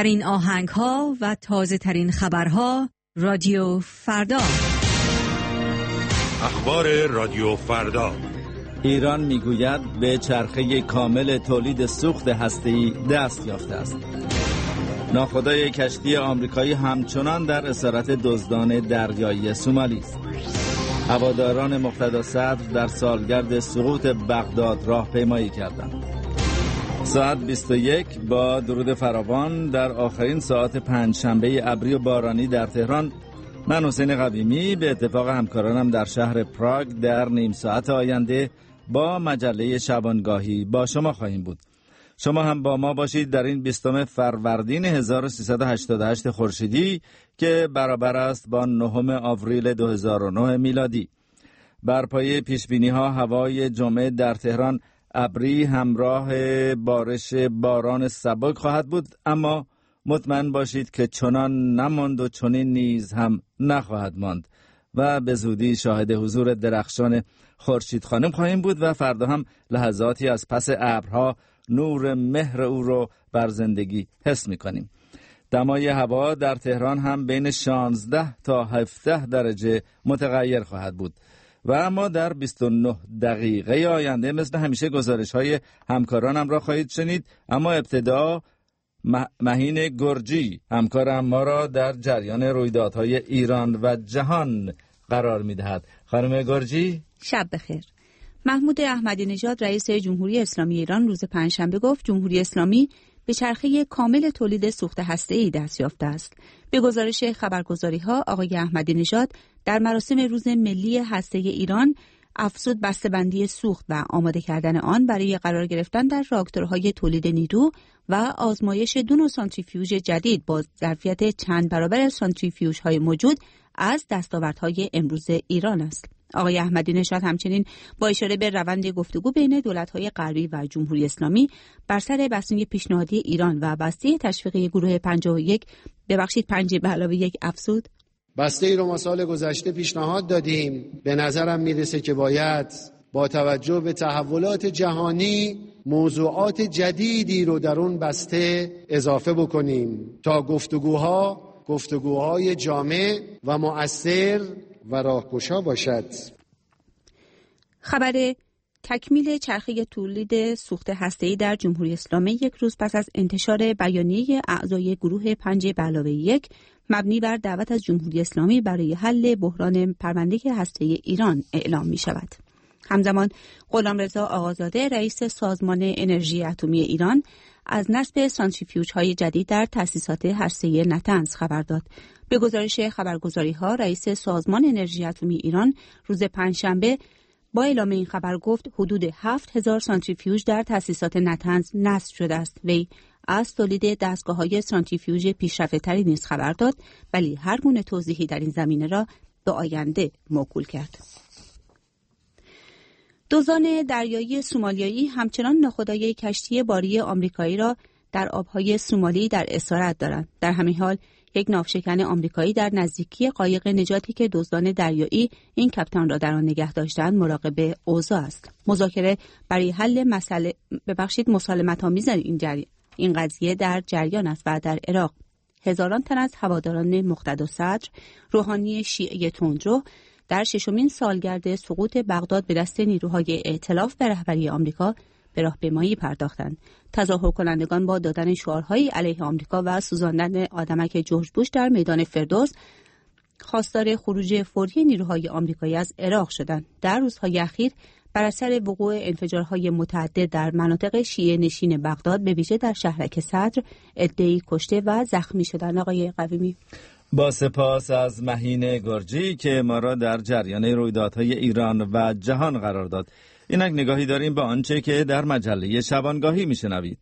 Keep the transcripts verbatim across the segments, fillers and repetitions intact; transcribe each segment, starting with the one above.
بهترین آهنگ ها و تازه ترین خبرها رادیو فردا. اخبار رادیو فردا. ایران میگوید به چرخه کامل تولید سوخت هسته‌ای دست یافته است. ناخدای کشتی آمریکایی همچنان در اسارت دزدان دریایی سومالی است. هواداران مقتدا صدر در سالگرد سقوط بغداد راهپیمایی کردند. ساعت بیست و یک با درود فراوان در آخرین ساعت پنجشنبه ابری و بارانی در تهران. من حسین قویمی به اتفاق همکارانم در شهر پراگ در نیم ساعت آینده با مجله شبانگاهی با شما خواهیم بود. شما هم با ما باشید در این بیستم فروردین هزار و سیصد و هشتاد و هشت خورشیدی که برابر است با نهم آوریل دو هزار و نه میلادی. بر پایه پیشبینی ها هوای جمعه در تهران ابری همراه بارش باران سبک خواهد بود، اما مطمئن باشید که چنان نماند و چنین نیز هم نخواهد ماند و به زودی شاهد حضور درخشان خورشید خانم خواهیم بود و فردا هم لحظاتی از پس ابرها نور مهر او رو بر زندگی حس می‌کنیم. دمای هوا در تهران هم بین شانزده تا هفده درجه متغیر خواهد بود. و اما در بیست و نه دقیقه آینده مثل همیشه گزارش‌های همکارانم را خواهید شنید، اما ابتدا مهین گرجی همکارم ما را در جریان رویدادهای ایران و جهان قرار می‌دهد. خانم گرجی، شب بخیر. محمود احمدی نژاد رئیس جمهوری اسلامی ایران روز پنجشنبه گفت جمهوری اسلامی به چرخه کامل تولید سوخت هسته‌ای دست یافته است. به گزارش خبرگزاری‌ها آقای احمدی نژاد در مراسم روز ملی هسته ایران افزود بسته‌بندی سوخت و آماده کردن آن برای قرار گرفتن در راکتورهای تولید نیرو و آزمایش دو نوع سانتریفیوژ جدید با ظرفیت چند برابر سانتریفیوژهای موجود از دستاوردهای امروز ایران است. آقای احمدی نژاد همچنین با اشاره به روند گفتگو بین دولت‌های غربی و جمهوری اسلامی بر سر بستن پیشنهادی ایران و بسته تشویقی گروه پنجاه و یک ببخشید پنج به علاوه یک افزود بسته ای رو ما سال گذشته پیشنهاد دادیم. به نظرم میرسه که باید با توجه به تحولات جهانی موضوعات جدیدی رو در اون بسته اضافه بکنیم تا گفتگوها گفتگوهای جامع و مؤثر و راهگشا باشد. خبر تکمیل چرخه تولید سوخت هسته‌ای در جمهوری اسلامی یک روز پس از انتشار بیانیه اعضای گروه پنج به علاوه یک مبنی بر دعوت از جمهوری اسلامی برای حل بحران پرونده هسته‌ای ایران اعلام می شود. همزمان غلامرضا آقازاده رئیس سازمان انرژی اتمی ایران از نصب سانتریفیوژهای جدید در تأسیسات هسته‌ای نتنز خبر داد. به گزارش خبرگزاری‌ها رئیس سازمان انرژی اتمی ایران روز پنجشنبه با اعلام این خبر گفت حدود هفت هزار سانتریفیوژ در تأسیسات نتنز نصب شده است. وی از تولید دستگاه‌های سانتریفیوژ پیشرفته‌تری نیز خبر داد، ولی هر گونه توضیحی در این زمینه را به آینده موکول کرد. دزدان دریایی سومالیایی همچنان ناخودآگاه کشتی باری آمریکایی را در آبهای سومالی در اسارت دارند. در همین حال یک ناوشکن آمریکایی در نزدیکی قایق نجاتی که دزدان دریایی این کاپیتان را در آن نگه داشتند مراقب اوضاع است. مذاکره برای حل مسئله ببخشید مسالمت‌آمیز این جری... این قضیه در جریان است و در عراق هزاران تن از هواداران مقتدا صدر روحانی شیعه تندرو در ششمین سالگرد سقوط بغداد به دست نیروهای ائتلاف به رهبری آمریکا به راهپیمایی پرداختند. تظاهر کنندگان با دادن شعارهایی علیه آمریکا و سوزاندن آدمک جورج بوش در میدان فردوس خواستار خروج فوری نیروهای آمریکایی از عراق شدند. در روزهای اخیر بر اثر وقوع انفجارهای متعدد در مناطق شیعه نشین بغداد به ویژه در شهرک صدر عده‌ای کشته و زخمی شدند. آقای قویمی، با سپاس از مهین گرجی که ما را در جریان رویدادهای ایران و جهان قرار داد. اینک نگاهی داریم به آنچه که در مجله شبانگاهی میشنوید.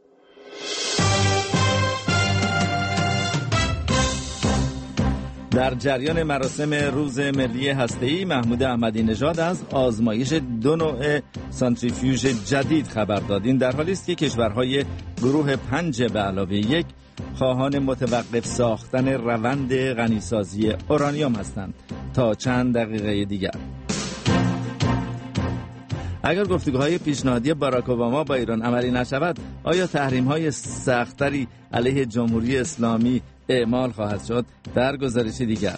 در جریان مراسم روز ملی هسته‌ای محمود احمدی نژاد از آزمایش دو نوع سانتریفیوژ جدید خبر داد. این در حالی است که کشورهای گروه پنج به علاوه یک خواهان متوقف ساختن روند غنیسازی اورانیوم هستند تا چند دقیقه دیگر. اگر گفتگوهای پیشنهادی باراک اوباما با ایران عملی نشود، آیا تحریم‌های سخت‌تری علیه جمهوری اسلامی اعمال خواهد شد؟ در گزارش دیگر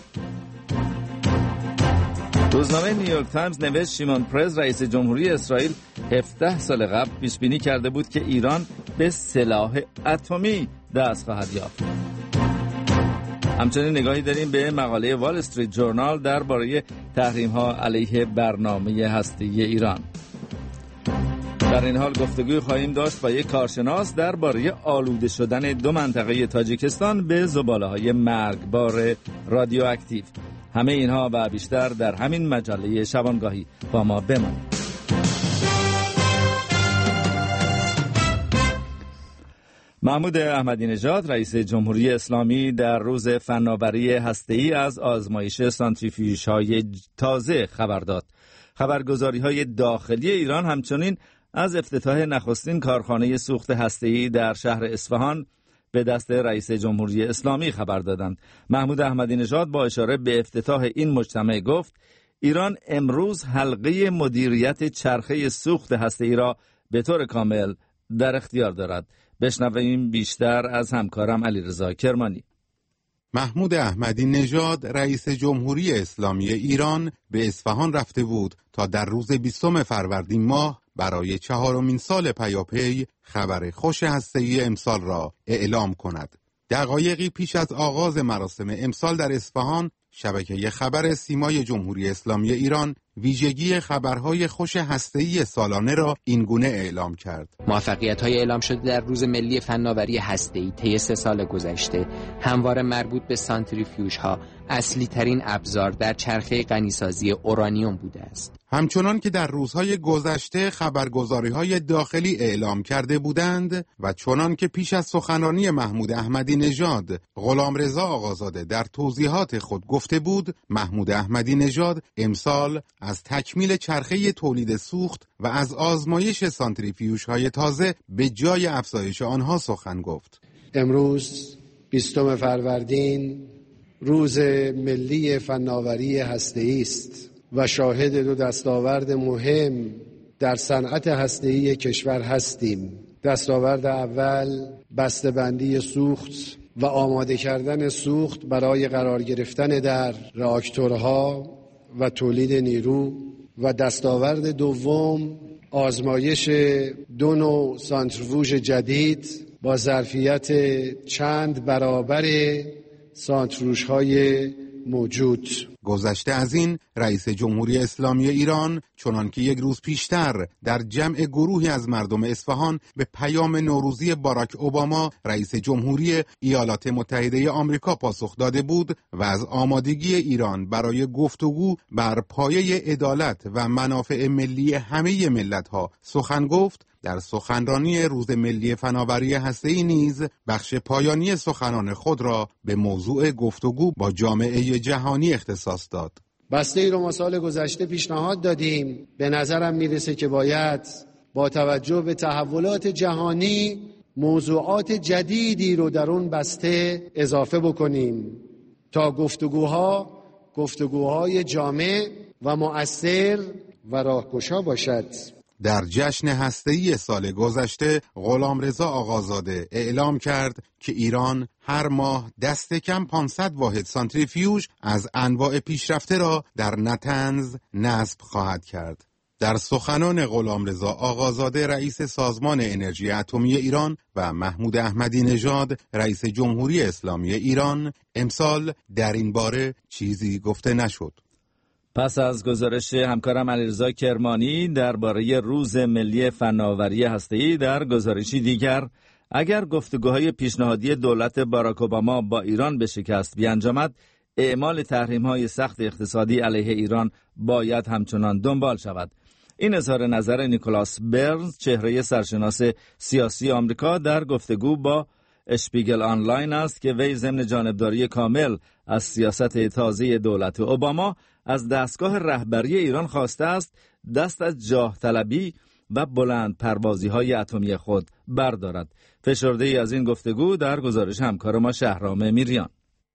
روزنامه نیویورک تایمز نوشت شیمون پرز رئیس جمهوری اسرائیل هفده سال قبل پیش بینی کرده بود که ایران به سلاح اتمی دست خواهد یافت. همچنین نگاهی داریم به مقاله وال استریت جورنال درباره تحریم‌ها علیه برنامه هسته‌ای ایران. در این حال گفتگوی خواهیم داشت با یک کارشناس درباره آلوده شدن دو منطقه تاجیکستان به زباله‌های مرگبار رادیواکتیو. همه اینها و بیشتر در همین مجله شبانگاهی. با ما بمانید. محمود احمدی نژاد رئیس جمهوری اسلامی در روز فناوری هسته‌ای از آزمایش سانتریفیوژهای تازه خبر داد. خبرگزاری‌های داخلی ایران همچنین از افتتاح نخستین کارخانه سوخت هسته‌ای در شهر اصفهان به دست رئیس جمهوری اسلامی خبر دادند. محمود احمدی نژاد با اشاره به افتتاح این مجتمع گفت ایران امروز حلقه مدیریت چرخه سوخت هسته‌ای را به طور کامل در اختیار دارد. بشنویم بیشتر از همکارم علیرضا کرمانی. محمود احمدی نژاد رئیس جمهوری اسلامی ایران به اصفهان رفته بود تا در روز بیستم فروردین ماه برای چهارمین سال پیاپی خبر خوش هسته‌ای امسال را اعلام کند. دقایقی پیش از آغاز مراسم امسال در اصفهان، شبکه خبر سیمای جمهوری اسلامی ایران ویژگی خبرهای خوش هسته‌ای سالانه را اینگونه اعلام کرد. موفقیت‌های اعلام شده در روز ملی فناوری هسته‌ای طی سه سال گذشته همواره مربوط به سانتریفیوژها، اصلی ترین ابزار در چرخه غنیسازی اورانیوم بوده است. همچنان که در روزهای گذشته خبرگزاری‌های داخلی اعلام کرده بودند و چنان که پیش از سخنرانی محمود احمدی نژاد غلامرضا آقازاده در توضیحات خود گفته بود، محمود احمدی نژاد امسال از تکمیل چرخه تولید سوخت و از آزمایش سانتریفیوژهای تازه به جای افزایش آنها سخن گفت. امروز بیستم فروردین روز ملی فناوری هسته‌ای است و شاهد دو دستاورد مهم در صنعت هسته‌ای کشور هستیم. دستاورد اول بسته‌بندی سوخت و آماده کردن سوخت برای قرار گرفتن در راکتورها و تولید نیرو و دستاورد دوم آزمایش دو نوع سانتریفیوژ جدید با ظرفیت چند برابر سانتریفیوژهای موجود. گذشته از این، رئیس جمهوری اسلامی ایران چنان که یک روز پیشتر در جمع گروهی از مردم اصفهان به پیام نوروزی باراک اوباما رئیس جمهوری ایالات متحده آمریکا پاسخ داده بود و از آمادگی ایران برای گفتگو بر پایه عدالت و منافع ملی همه ملت‌ها سخن گفت، در سخنرانی روز ملی فناوری هسته‌ای نیز بخش پایانی سخنان خود را به موضوع گفتگو با جامعه جهانی اختصاص داد. بسته ای رو ما سال گذشته پیشنهاد دادیم. به نظرم میرسه که باید با توجه به تحولات جهانی موضوعات جدیدی رو در اون بسته اضافه بکنیم تا گفتگوها گفتگوهای جامع و مؤثر و راهگشا باشد. در جشن هسته‌ای سال گذشته غلامرضا آقازاده اعلام کرد که ایران هر ماه دست کم پانصد واحد سانتریفیوژ از انواع پیشرفته را در نتنز نصب خواهد کرد. در سخنان غلامرضا آقازاده رئیس سازمان انرژی اتمی ایران و محمود احمدی نژاد رئیس جمهوری اسلامی ایران امسال در این باره چیزی گفته نشد. پس از گزارش همکارم علیرضا کرمانی درباره روز ملی فناوری هسته‌ای، در گزارشی دیگر اگر گفتگوهای پیشنهادی دولت باراک اوباما با ایران به شکست بیانجامد، اعمال تحریم‌های سخت اقتصادی علیه ایران باید همچنان دنبال شود. این اظهار نظر نیکولاس برنز، چهره سرشناس سیاسی آمریکا، در گفتگو با اشپیگل آنلاین است که وی ضمن جانبداری کامل از سیاست تازه دولت اوباما از دستگاه رهبری ایران خواسته است دست از جاه طلبی و بلند پروازی های اتمی خود بردارد. فشرده ای از این گفتگو در گزارش همکار ما شهرام میریان.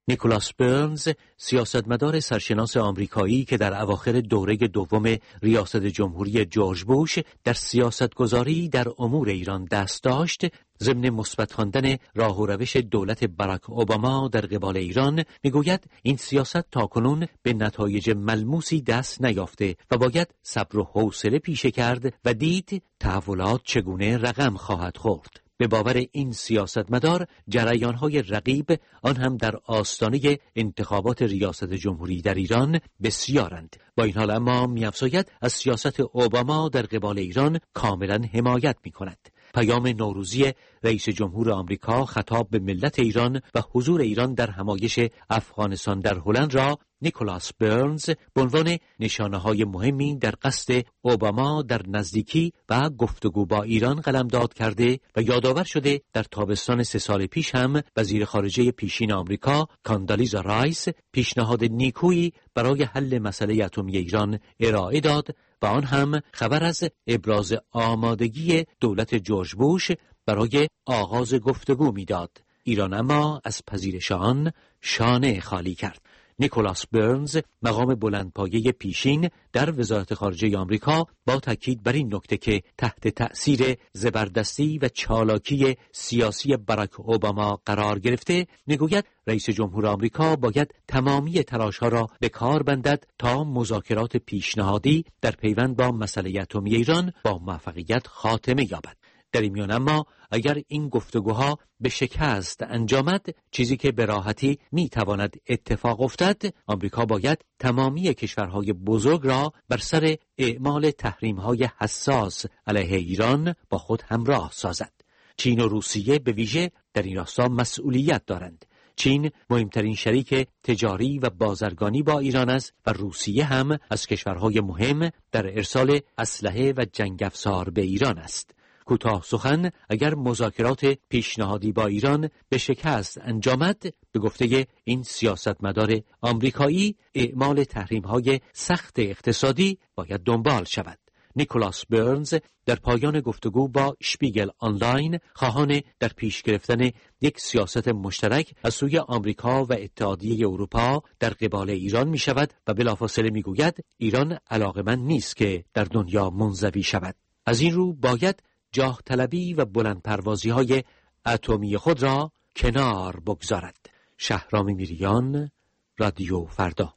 نیکولاس برنز، سیاستمدار سرشناس آمریکایی که در اواخر دوره دوم ریاست جمهوری جورج بوش در سیاستگذاری در امور ایران دست داشت، ضمن مثبت خواندن راه و روش دولت باراک اوباما در قبال ایران میگوید این سیاست تاکنون به نتایج ملموسی دست نیافته و باید صبر و حوصله پیشه کرد و دید تحولات چگونه رقم خواهد خورد. به باور این سیاستمدار جریان‌های رقیب آن هم در آستانه انتخابات ریاست جمهوری در ایران بسیارند. با این حال اما می‌افزاید از سیاست اوباما در قبال ایران کاملا حمایت می‌کند. پیام نوروزی رئیس جمهور آمریکا خطاب به ملت ایران و حضور ایران در همایش افغانستان در هلند را نیکولاس برنز به عنوان نشانه‌های مهمی در قصد اوباما در نزدیکی و گفتگو با ایران قلمداد کرده و یادآور شده در تابستان سه سال پیش هم وزیر خارجه پیشین آمریکا کاندالیزا رایس پیشنهاد نیکویی برای حل مسئله اتمی ایران ارائه داد و آن هم خبر از ابراز آمادگی دولت جورج بوش برای آغاز گفتگو میداد. ایران اما از پذیرش آن شانه خالی کرد. نیکولاس برنز، مقام بلندپایه پیشین در وزارت خارجه آمریکا، با تاکید بر این نکته که تحت تأثیر زبردستی و چالاکی سیاسی باراک اوباما قرار گرفته، میگوید رئیس جمهور آمریکا باید تمامی تلاش‌ها را به کار بندد تا مذاکرات پیشنهادی در پیوند با مسئله اتمی ایران با موفقیت خاتمه یابد. در این میان اما اگر این گفتگوها به شکست انجامد، چیزی که به راحتی میتواند اتفاق افتد، آمریکا باید تمامی کشورهای بزرگ را بر سر اعمال تحریم‌های حساس علیه ایران با خود همراه سازد. چین و روسیه به ویژه در این راستا مسئولیت دارند. چین مهمترین شریک تجاری و بازرگانی با ایران است و روسیه هم از کشورهای مهم در ارسال اسلحه و جنگ افزار به ایران است. کوتاه سخن، اگر مذاکرات پیشنهادی با ایران به شکست انجامد، به گفته این سیاستمدار آمریکایی، اعمال تحریم‌های سخت اقتصادی باید دنبال شود. نیکولاس برنز در پایان گفتگو با شپیگل آنلاین خواهان در پیش گرفتن یک سیاست مشترک از سوی آمریکا و اتحادیه اروپا در قبال ایران می شود و بلافاصله می گوید ایران علاقمند نیست که در دنیا منزوی شود. از این رو باید جاه طلبی و بلند پروازی های اتمی خود را کنار بگذارد. شهرام میریان، رادیو فردا.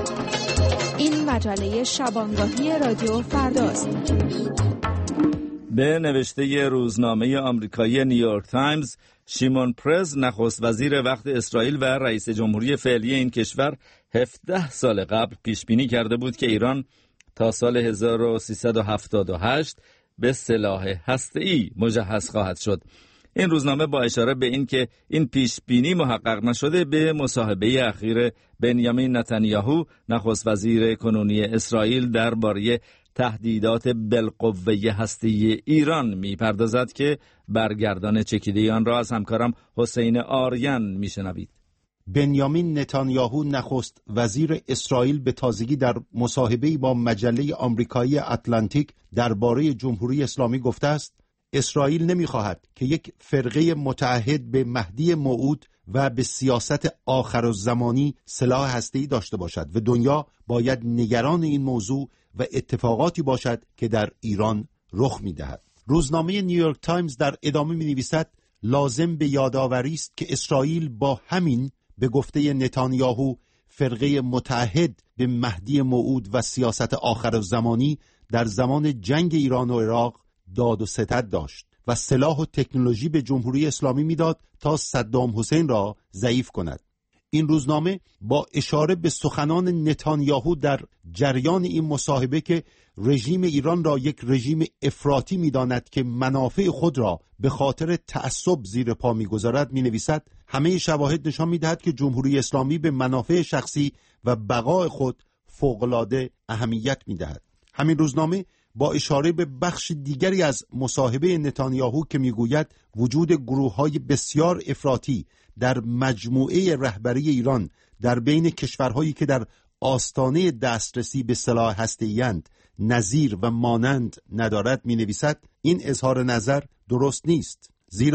این مجله شبانگاهی رادیو فرداست. به نوشته روزنامه آمریکایی نیویورک تایمز، شیمون پرز، نخست وزیر وقت اسرائیل و رئیس جمهوری فعلی این کشور، هفده سال قبل پیش بینی کرده بود که ایران تا سال هزار و سیصد و هفتاد و هشت به سلاح هسته‌ای مجهز خواهد شد. این روزنامه با اشاره به این که این پیش بینی محقق نشده، به مصاحبه اخیر بنیامین نتانیاهو، نخست وزیر کنونی اسرائیل، درباره تهدیدات بالقوه هسته‌ای ایران می‌پردازد که برگردان چکیده آن را از همکارم حسین آریان می‌شنوید. بنیامین نتانیاهو، نخست وزیر اسرائیل، به تازگی در مصاحبه‌ای با مجله آمریکایی اتلانتیک درباره جمهوری اسلامی گفته است: اسرائیل نمی‌خواهد که یک فرقه متعهد به مهدی موعود و به سیاست آخرالزمانی سلاح هسته‌ای داشته باشد و دنیا باید نگران این موضوع و اتفاقاتی باشد که در ایران رخ می‌دهد. روزنامه نیویورک تایمز در ادامه می‌نویسد: لازم به یادآوری است که اسرائیل با همین، به گفته نتانیاهو، فرقه متعهد به مهدی موعود و سیاست آخرالزمانی در زمان جنگ ایران و عراق داد و ستد داشت و سلاح و تکنولوژی به جمهوری اسلامی میداد تا صدام حسین را ضعیف کند. این روزنامه با اشاره به سخنان نتانیاهو در جریان این مصاحبه که رژیم ایران را یک رژیم افراطی می‌داند که منافع خود را به خاطر تعصب زیر پا می‌گذارد، می‌نویسد: همه شواهد نشان می‌دهد که جمهوری اسلامی به منافع شخصی و بقای خود فوق‌العاده اهمیت می‌دهد. همین روزنامه با اشاره به بخش دیگری از مصاحبه نتانیاهو که می‌گوید وجود گروه‌های بسیار افراطی در مجموعه رهبری ایران در بین کشورهایی که در آستانه دسترسی به سلاح هسته‌ای‌اند نظیر و مانند ندارد، می‌نویسد: این اظهار نظر درست نیست، زیرا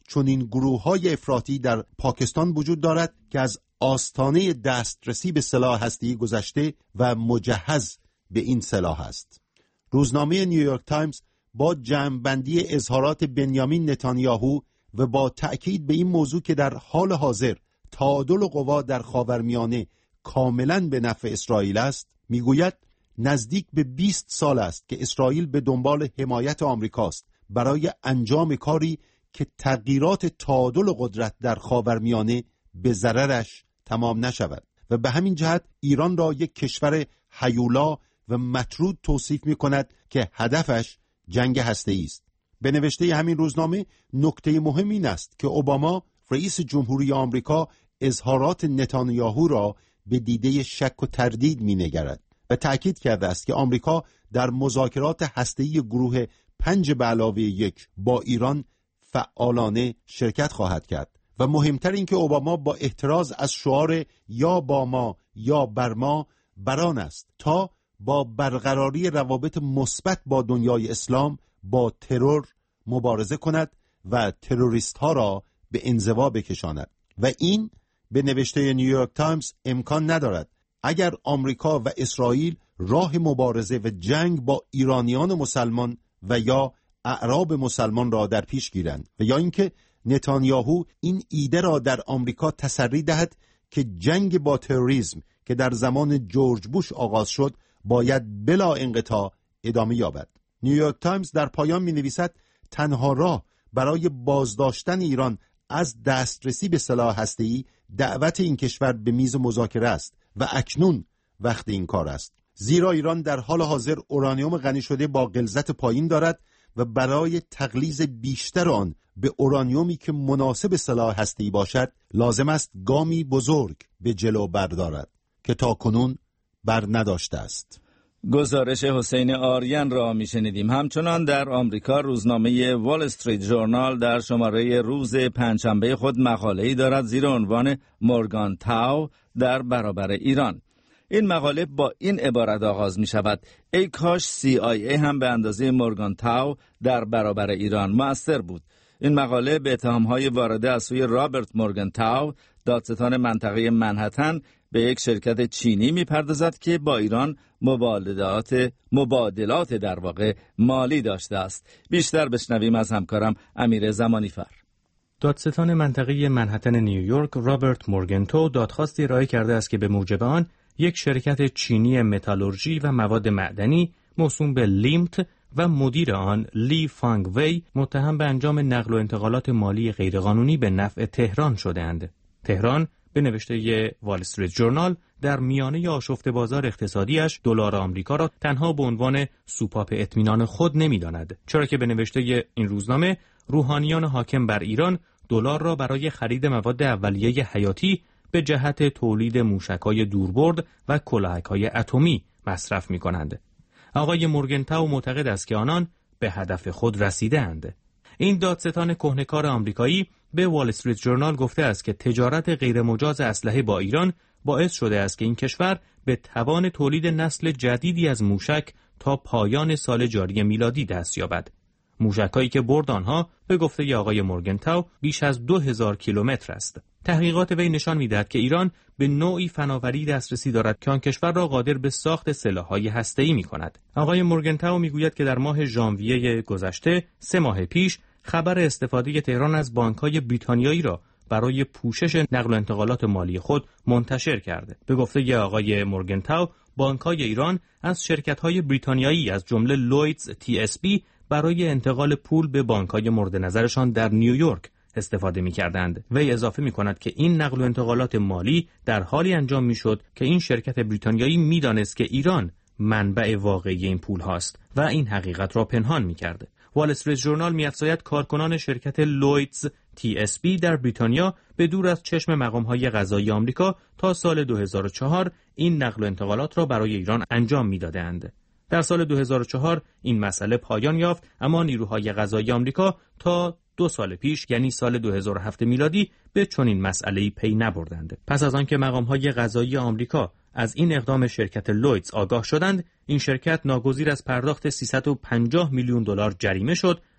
چنین گروه‌های افراطی در پاکستان وجود دارد که از آستانه دسترسی به سلاح هسته‌ای گذشته و مجهز به این سلاح است. روزنامه نیویورک تایمز با جمع‌بندی اظهارات بنیامین نتانیاهو و با تأکید به این موضوع که در حال حاضر تعادل قوا در خاورمیانه کاملاً به نفع اسرائیل است، میگوید نزدیک به بیست سال است که اسرائیل به دنبال حمایت آمریکاست برای انجام کاری که تغییرات تعادل قدرت در خاورمیانه به ضررش تمام نشود و به همین جهت ایران را یک کشور هیولا و مطرود توصیف می کند که هدفش جنگ هسته‌ای است. به نوشته همین روزنامه نکته مهم این است که اوباما رئیس جمهوری آمریکا اظهارات نتانیاهو را به دیده شک و تردید می نگرد و تأکید کرده است که آمریکا در مذاکرات هسته‌ای گروه پنج به علاوه یک با ایران فعالانه شرکت خواهد کرد و مهمتر این که اوباما با احتراز از شعار یا با ما یا بر ما بران است تا با برقراری روابط مثبت با دنیای اسلام با ترور مبارزه کند و تروریست ها را به انزوا بکشاند و این به نوشته نیویورک تایمز امکان ندارد اگر آمریکا و اسرائیل راه مبارزه و جنگ با ایرانیان مسلمان و یا اعراب مسلمان را در پیش گیرند و یا اینکه نتانیاهو این ایده را در آمریکا تسری دهد که جنگ با تروریسم که در زمان جورج بوش آغاز شد باید بلا انقطاع ادامه یابد. نیویورک تایمز در پایان می نویسد تنها راه برای بازداشتن ایران از دسترسی به سلاح هسته‌ای دعوت این کشور به میز مذاکره است و اکنون وقت این کار است، زیرا ایران در حال حاضر اورانیوم غنی شده با غلظت پایین دارد و برای تغلیظ بیشتر آن به اورانیومی که مناسب سلاح هسته‌ای باشد لازم است گامی بزرگ به جلو بردارد که تاکنون بر نداشته است. گزارش حسین آریان را میشنیدیم. همچنان در آمریکا روزنامه وال استریت ژورنال در شماره روز پنجشنبه خود مقاله‌ای دارد زیر عنوان مورگان تاو در برابر ایران. این مقاله با این عبارت آغاز می شود: ای کاش سی آی ای هم به اندازه مورگان تاو در برابر ایران مؤثر بود. این مقاله به اتهام‌های وارده از سوی رابرت مورگان تاو، دادستان منطقه منهتن، به یک شرکت چینی می‌پردازد که با ایران مبادلات مبادلات در واقع مالی داشته است. بیشتر بشنویم از همکارم امیر زمانیفر. دادستان منطقه منهتن نیویورک رابرت مورگنتو دادخواستی ارائه کرده است که به موجب آن یک شرکت چینی متالورژی و مواد معدنی موسوم به لیمت و مدیر آن لی فانگ وی متهم به انجام نقل و انتقالات مالی غیرقانونی به نفع تهران شده‌اند. تهران به نوشته وال استریت ژورنال در میانه آشفته بازار اقتصادیش دلار آمریکا را تنها به عنوان سوپاپ اطمینان خود نمی‌داند، چرا که به نوشته این روزنامه روحانیان حاکم بر ایران دلار را برای خرید مواد اولیه حیاتی به جهت تولید موشک‌های دوربرد و کلاهک‌های اتمی مصرف می‌کنند. آقای مورگنتاو معتقد است که آنان به هدف خود رسیده‌اند. این دادستان کهنه‌کار آمریکایی به وال استریت ژورنال گفته است که تجارت غیرمجاز اسلحه با ایران باعث شده است که این کشور به توان تولید نسل جدیدی از موشک تا پایان سال جاری میلادی دست یابد. موشک‌هایی که برد آنها به گفته آقای مورگنتاو بیش از دو هزار کیلومتر است. تحقیقات وی نشان می‌دهد که ایران به نوعی فناوری دسترسی دارد که آن کشور را قادر به ساخت سلاح‌های هسته‌ای می‌کند. آقای مورگنتاو می‌گوید که در ماه ژانویه گذشته، سه ماه پیش، خبر استفاده تهران از بانک‌های بریتانیایی را برای پوشش نقل و انتقالات مالی خود منتشر کرده. به گفته آقای مورگنتاو، بانک‌های ایران از شرکت‌های بریتانیایی از جمله لویدز تی اس بی برای انتقال پول به بانک‌های مورد نظرشان در نیویورک استفاده می‌کردند. وی اضافه می‌کند که این نقل و انتقالات مالی در حالی انجام می‌شد که این شرکت بریتانیایی می‌دانست که ایران منبع واقعی این پول هاست و این حقیقت را پنهان می‌کرد. وال استریت ژورنال می‌افزاید کارکنان شرکت لویدز تی اس بی در بریتانیا به دور از چشم مقام‌های قضایی آمریکا تا سال دو هزار و چهار این نقل و انتقالات را برای ایران انجام می‌دادند. در سال دو هزار و چهار این مسئله پایان یافت، اما نیروهای قضایی آمریکا تا دو سال پیش یعنی سال دو هزار و هفت میلادی به چنین مسئله‌ای پی نبردند. پس از آنکه مقام‌های قضایی آمریکا از این اقدام شرکت لویدز آگاه شدند، این شرکت ناگزیر از پرداخت سیصد و پنجاه میلیون دلار جریمه شد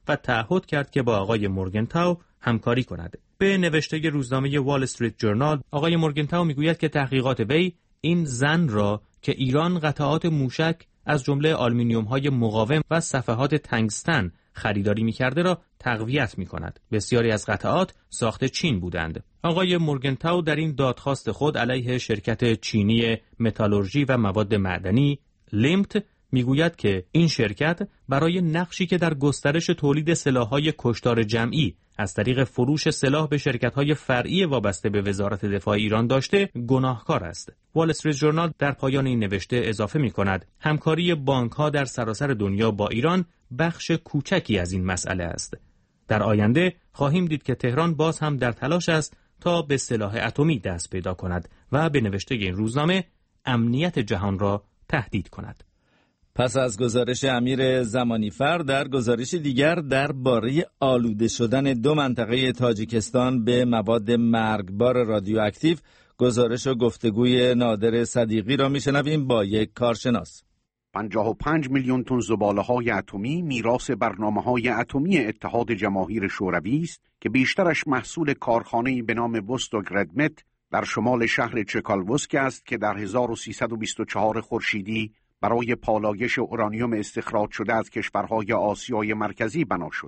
و تعهد کرد که با آقای مورگنتاو همکاری کند. به نوشته روزنامه وال استریت جورنال، آقای مورگنتاو میگوید که تحقیقات وی این ظن را که ایران قطعات موشک از جمله آلومینیوم‌های مقاوم و صفحات تنگستن خریداری می‌کرده را تقویت می‌کند. بسیاری از قطعات ساخت چین بودند. آقای مورگنتاو در این دادخواست خود علیه شرکت چینی متالورژی و مواد معدنی لیمت میگوید که این شرکت برای نقشی که در گسترش تولید سلاح‌های کشتار جمعی از طریق فروش سلاح به شرکت‌های فرعی وابسته به وزارت دفاع ایران داشته گناهکار است. وال استریت جورنال در پایان این نوشته اضافه می‌کند همکاری بانک‌ها در سراسر دنیا با ایران بخش کوچکی از این مسئله است. در آینده خواهیم دید که تهران باز هم در تلاش است تا به سلاح اتمی دست پیدا کند و به نوشته این روزنامه امنیت جهان را تهدید کند. پس از گزارش امیر زمانیفر، در گزارش دیگر درباره آلوده شدن دو منطقه تاجیکستان به مواد مرگبار رادیواکتیو، گزارش و گفتگوی نادر صدیقی را میشنویم با یک کارشناس. پنجاه و پنج میلیون تن زباله‌های اتمی میراث برنامه‌های اتمی اتحاد جماهیر شوروی است که بیشترش محصول کارخانه‌ای به نام وستوگردمت در شمال شهر چکالوسک است که در هزار و سیصد و بیست و چهار خورشیدی برای پالایش اورانیوم استخراج شده از کشورهای آسیای مرکزی بنا شد.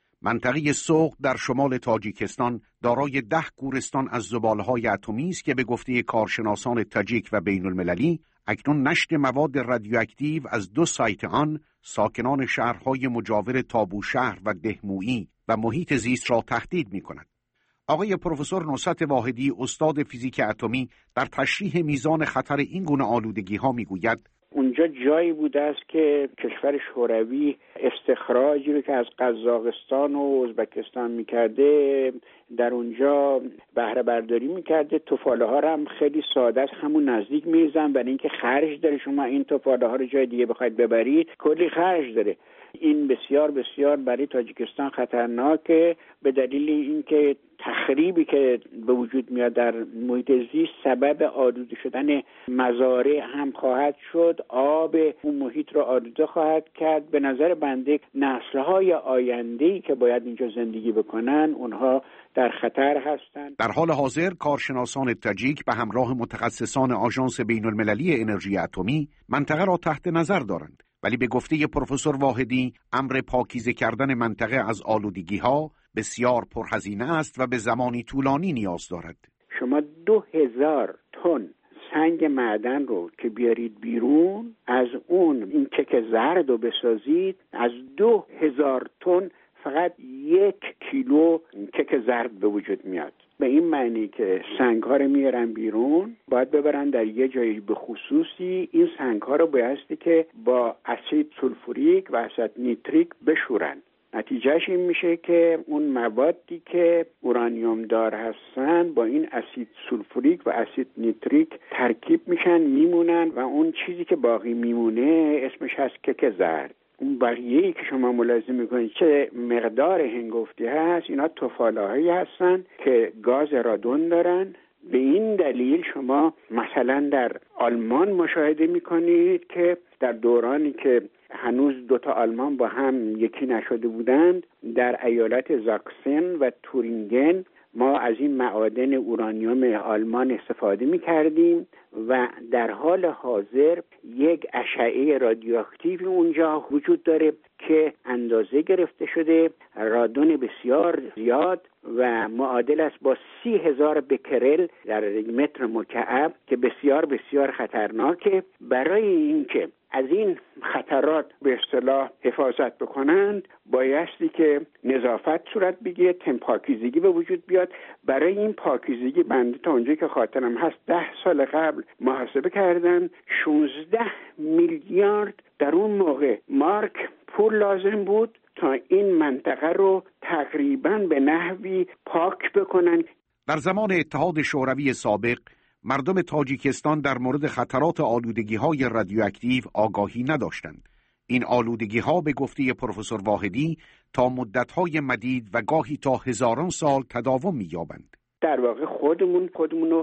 منطقه سوق در شمال تاجیکستان دارای ده گورستان از زباله‌های اتمی است که به گفته کارشناسان تاجیک و بین المللی اکنون نشت مواد رادیواکتیو از دو سایت آن ساکنان شهرهای مجاور تابوشهر و دهمویی و محیط زیست را تهدید می‌کند. آقای پروفسور نصرت واحدی، استاد فیزیک اتمی، در تشریح میزان خطر این گونه آلودگی‌ها می‌گوید اونجا جایی بوده است که کشور شوروی استخراجی رو که از قزاقستان و ازبکستان میکرده در اونجا بهره برداری میکرده. تفاله ها رو هم خیلی ساده است همون نزدیک میریزن، برای اینکه خرج داره. شما این تفاله ها رو جای دیگه بخواید ببرید کلی خرج داره. این بسیار بسیار برای تاجیکستان خطرناکه، به دلیل اینکه تخریبی که به وجود میاد در محیط زیست سبب آلوده شدن مزارع هم خواهد شد، آب اون محیط رو آلوده خواهد کرد. به نظر بنده نسل‌های آینده‌ای که باید اینجا زندگی بکنن اونها در خطر هستند. در حال حاضر کارشناسان تاجیک به همراه متخصصان آژانس بین‌المللی انرژی اتمی منطقه را تحت نظر دارند، ولی به گفته پروفسور واحدی امر پاکیزه کردن منطقه از آلودگی‌ها بسیار پرهزینه است و به زمانی طولانی نیاز دارد. شما دو هزار تن سنگ معدن رو که بیارید بیرون، از اون این کک زرد رو بسازید، از دو هزار تن فقط یک کیلو کک زرد به وجود میاد. به این معنی که سنگ ها رو میارن بیرون، باید ببرن در یه جایی به خصوصی. این سنگ ها رو بایستی که با اسید سولفوریک و اسید نیتریک بشورن. نتیجهش این میشه که اون موادی که اورانیوم دار هستن با این اسید سولفوریک و اسید نیتریک ترکیب میشن، میمونن و اون چیزی که باقی میمونه اسمش هست کک زرد. اون بقیه‌ای که شما ملاحظه میکنید چه مقدار هنگفتی هست، اینا تفاله‌هایی هستن که گاز رادون دارن. به این دلیل شما مثلا در آلمان مشاهده میکنید که در دورانی که هنوز دوتا آلمان با هم یکی نشده بودند، در ایالت زاکسن و تورینگن ما از این معادن اورانیوم آلمان استفاده می‌کردیم و در حال حاضر یک اشعه رادیواکتیو اونجا وجود داره که اندازه گرفته شده، رادون بسیار زیاد و معادل است با سی هزار بکرل در متر مکعب که بسیار بسیار خطرناکه. برای اینکه از این خطرات به اصطلاح حفاظت بکنند بایستی که نظافت صورت بگیره، تم پاکیزگی به وجود بیاد. برای این پاکیزگی بنده تا اونجایی که خاطرم هست ده سال قبل محاسبه کردن شانزده میلیارد در اون موقع مارک پول لازم بود تا این منطقه رو تقریباً به نحوی پاک بکنن. در زمان اتحاد شوروی سابق مردم تاجیکستان در مورد خطرات آلودگی‌های رادیواکتیو آگاهی نداشتند. این آلودگی‌ها به گفته پروفسور واحدی تا مدت‌های مدید و گاهی تا هزاران سال تداوم می‌یابند. در واقع خودمون خودمون رو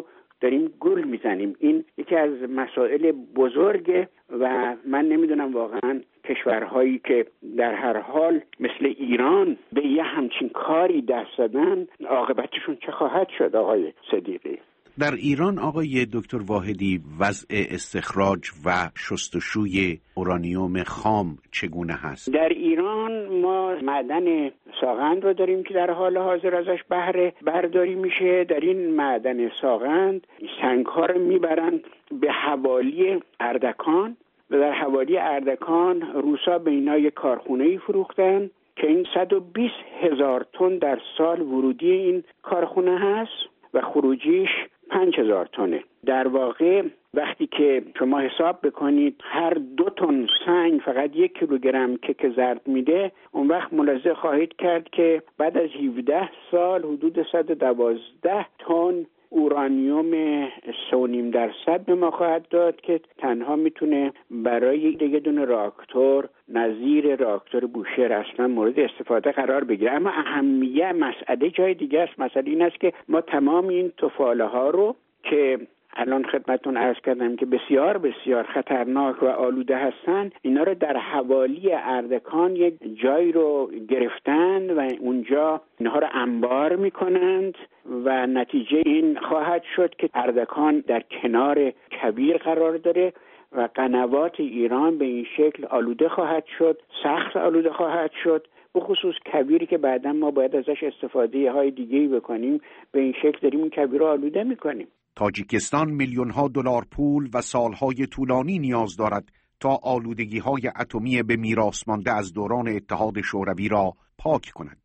داریم گول میزنیم. این یکی از مسائل بزرگه و من نمیدونم واقعا کشورهایی که در هر حال مثل ایران به یه همچین کاری دست زدن عاقبتشون چه خواهد شد. آقای صدیقی، در ایران آقای دکتر واحدی وضع استخراج و شستشوی اورانیوم خام چگونه هست؟ در ایران ما معدن ساغند رو داریم که در حال حاضر ازش بهره برداری میشه. در این معدن ساغند سنگ‌ها رو میبرند به حوالی اردکان و در حوالی اردکان روسا به اینا یک کارخونه‌ای فروختن که این صد و بیست هزار تن در سال ورودی این کارخونه هست و خروجیش پنج هزار تنه. در واقع وقتی که شما حساب بکنید هر دو تن سنگ فقط یک کیلوگرم کک زرد میده، اون وقت ملاحظه خواهید کرد که بعد از هفده سال حدود صد و دوازده تن اورانیوم سه و نیم درصد به ما خواهد داد که تنها میتونه برای یه دونه راکتور نظیر راکتور بوشهر اصلا مورد استفاده قرار بگیره. اما اهمیت مسئله جای دیگه است. مسئله این است که ما تمام این تفاله ها رو که الان خدمتتون عرض کردم که بسیار بسیار خطرناک و آلوده هستن، اینا رو در حوالی اردکان یک جایی رو گرفتند و اونجا اینها رو انبار میکنند و نتیجه این خواهد شد که اردکان در کنار کبیر قرار داره و قنوات ایران به این شکل آلوده خواهد شد، سخت آلوده خواهد شد. به خصوص کبیری که بعدا ما باید ازش استفاده های دیگه‌ای بکنیم، به این شکل داریم این کبیر رو آلوده میکنیم. تاجیکستان میلیون ها دلار پول و سالهای طولانی نیاز دارد تا آلودگی های اتمی به میراث مانده از دوران اتحاد شوروی را پاک کند.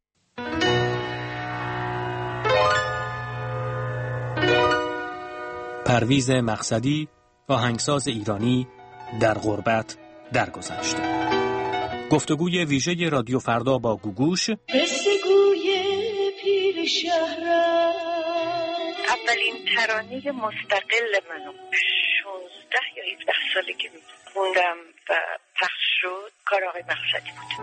پرویز مقصدی، آهنگساز ایرانی، در غربت درگذشت. گفتگوی ویژه رادیو فردا با گوگوش. گفتگوی پیر شهرم، اولین ترانه مستقل منو شانزده یا هفده ساله که خوندم و پخش شد کار آقای مقصدی بود.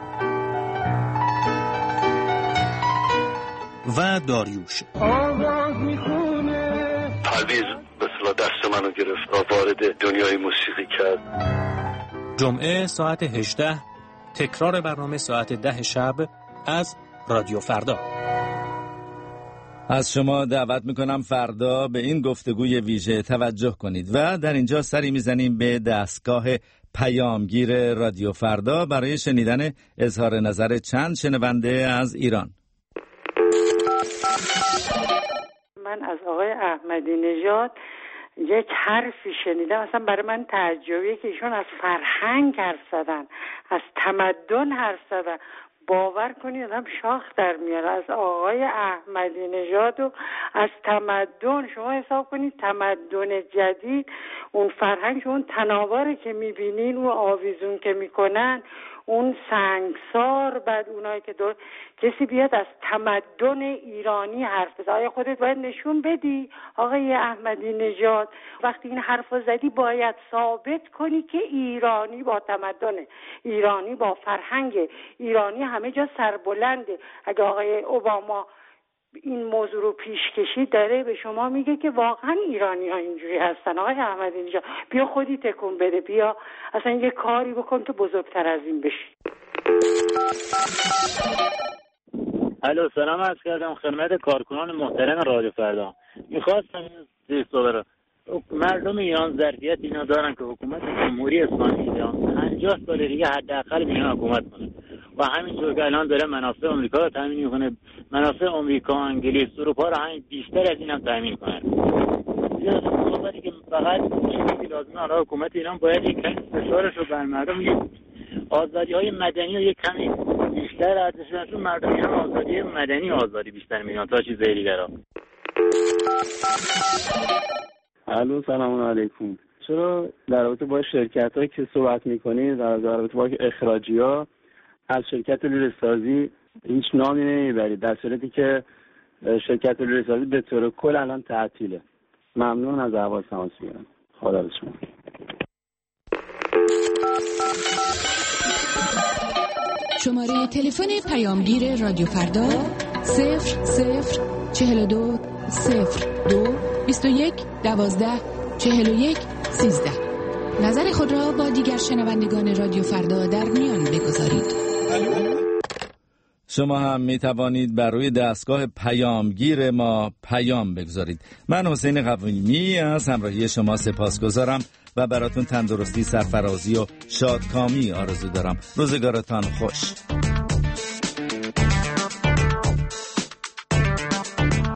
و داریوش آواز میخونه. پرویز به اصطلاح دست منو گرفت و وارد دنیای موسیقی کرد. جمعه ساعت هجده، تکرار برنامه ساعت ده شب از رادیو فردا. از شما دعوت میکنم فردا به این گفتگوی ویژه توجه کنید و در اینجا سری میزنیم به دستگاه پیامگیر رادیو فردا برای شنیدن اظهار نظر چند شنونده از ایران. من از آقای احمدی نژاد یک حرفی شنیدم، اصلا برای من تعجبیه که ایشون از فرهنگ حرف زدن، از تمدن حرف زدن. باور کنید آدم شاخ در میاره از آقای احمدی نژاد و از تمدن. شما حساب کنید تمدن جدید، اون فرهنگ، اون تناوری که میبینین، اون آویزون که میکنن، اون سنگسار، بعد اونایی که دور کسی بیاد از تمدن ایرانی حرف بزنه. آیا خودت باید نشون بدی آقای احمدی نژاد وقتی این حرفو زدی باید ثابت کنی که ایرانی با تمدن ایرانی با فرهنگ ایرانی همه جا سربلنده. اگه آقای اوباما این موضوع رو پیش کشید داره به شما میگه که واقعا ایرانی ها اینجوری هستن. آقای احمدی نژاد بیا خودی تکون بده، بیا اصلا یه کاری بکن که بزرگتر از این بشی. الو، سلام عرض کردم خدمت کارکنان محترم رادیو فردا. میخواستم این صحبت مردم ایران ظرفیت اینا دارن که حکومت جمهوری اسلامی ایران پنجاه سال دیگه حداقل اینا حکومت کنه و همینطور که الان داره منافع آمریکا رو تامین میکنه، منافع آمریکا، انگلیس، اروپا رو همین بیشتر از این هم تامین کنه. صحبتی که فقط چیزی لازمه الان حکومت ایران باید یک کمی فشارش رو بر مردم، یک آزادی‌های مدنی رو یک کمی بیشتر ارزش بدن. مردم ایران آزادی مدنی آزادی بیشتر می‌خوان تا چیزای دیگه. الو، سلام علیکم. چرا در رابطه با شرکت‌هایی که صحبت می‌کنید در رابطه با اخراجی‌ها از شرکت لوله‌سازی هیچ نامی نمیبرید، در صورتی که شرکت لوله‌سازی به طور کل الان تعطیله؟ ممنون از حواس تماس میگیرم. خدا به شما. شماره تلفن پیامگیر رادیو فردا صفر صفر چهل و دو صفر دو بیست و یک دوازده چهل و یک سیزده. نظر خود را با دیگر شنوندگان رادیو فردا در میان بگذارید. شما هم می توانید بر روی دستگاه پیامگیر ما پیام بگذارید. من حسین قویمی از همراهی شما سپاسگزارم و براتون تندرستی، سرفرازی و شادکامی آرزو دارم. روزگارتان خوش.